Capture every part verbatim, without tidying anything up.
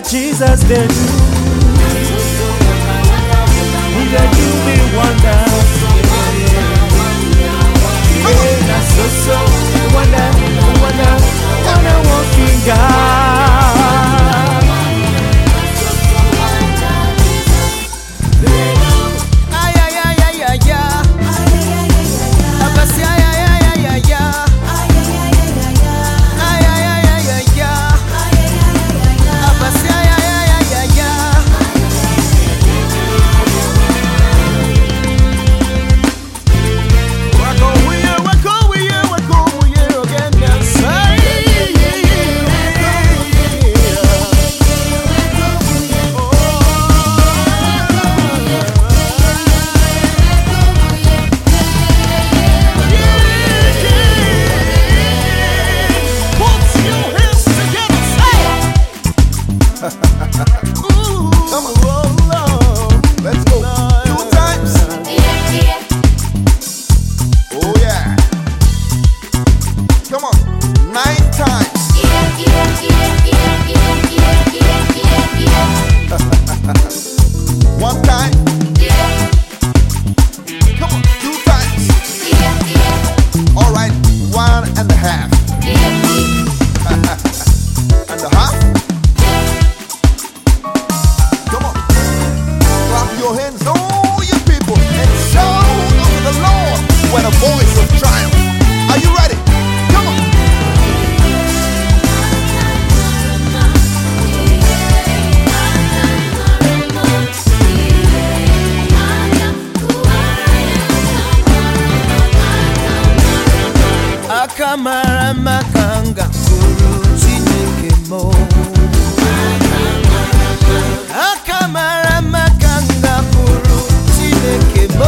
what Jesus did. He did do me wonder. Yeah, that's so so wonder, wonder, wonder walking God. Ay ay ay ay ay ay. Abasi ay ay ay ay ay ay. Ay ay ay ay ay ay. Abasi ay ay ay ay ay ay. Come on, let's go. Two times. Oh yeah. Come on, nine times. One time. Come on, two times. All right, one and a half. And a half. Come on, clap your hands, all you people, and shout unto the Lord with a voice of triumph. Are you ready? Come on. Akamara makanga kuru Chineke mo. Akamara makanga kuru Chineke mo.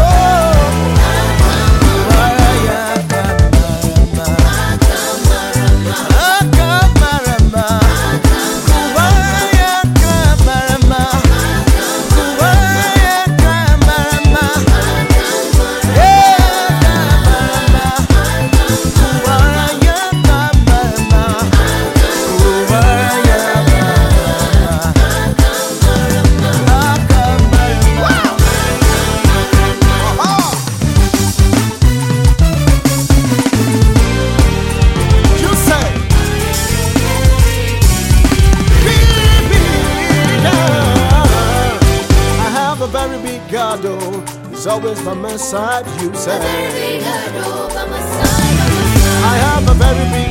Waraya kamarama. Akamarama. Waraya kamarama. Waraya kamarama. Yeah, kamarama. Waraya kamarama. Waraya You say, I have a very big God, oh, He's always by my side, you say. I have a very big